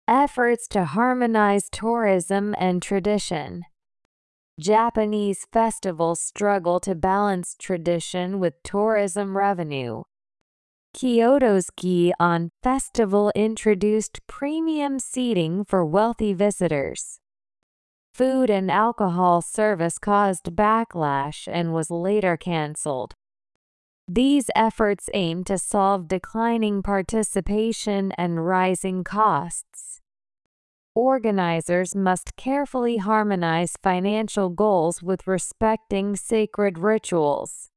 Efforts to harmonize tourism and tradition. Japanese festivals struggle to balance tradition with tourism revenue. Kyoto's Gion Festival introduced premium seating for wealthy visitors. Food and alcohol service caused backlash and was later cancelled. These efforts aim to solve declining participation and rising costs. Organizers must carefully harmonize financial goals with respecting sacred rituals.